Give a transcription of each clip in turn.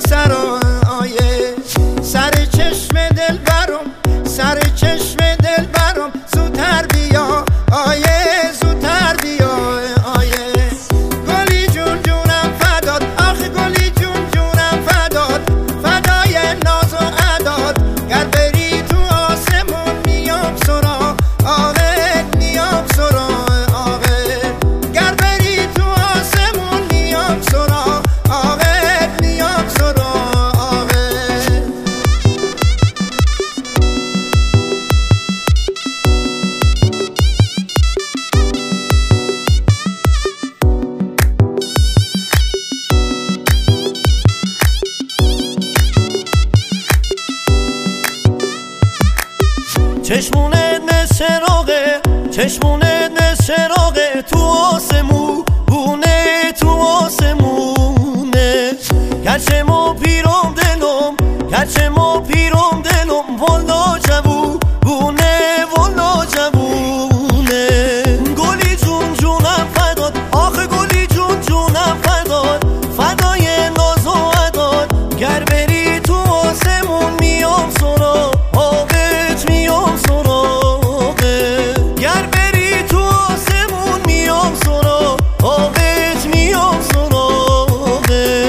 سرایه سر چشم دل برم سر چشم دل برم زودتر بیا آیه زودتر بیا آیه گلی جون جونم فداد آخه گلی جون جونم فداد فدای ناز و عداد گر بری تو آسمون میام سرا آقه میام سرا آقه گر بری تو آسمون میام سرا آقه میام سرا آقه چشمونه نسراغه چشمونه نسراغه تو آسمونه تو آسمونه گرچه ما پیرم دلم گرچه ما پیرم دلم والا جوونه والا جوونه گلی جون جونم فداد آخه گلی جون جونم فداد فدای ناز و عداد گر بری تو آسمون میام سرا آقت میام سراغه گر بری تو آسمون میام سرا آقت میام سراغه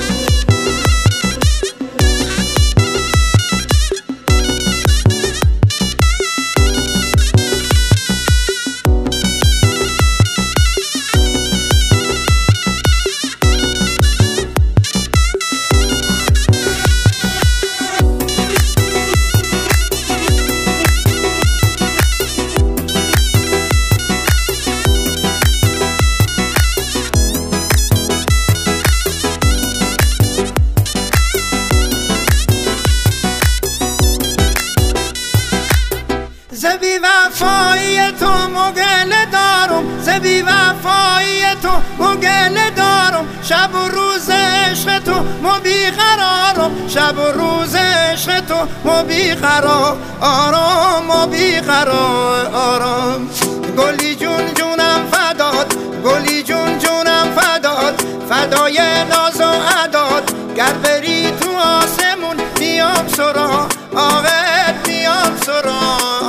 زبی وفایی تو مگل دارم زبی وفایی تو مگل دارم شب و روز عشق تو ما بیقرارم شب و روز عشق تو ما بیقرار آرام ما بیقرار آرام گلی جون جونم فداد گلی جون جونم فداد فدای ناز و عداد گر بری تو آسمون میام سرا آقت میام سرا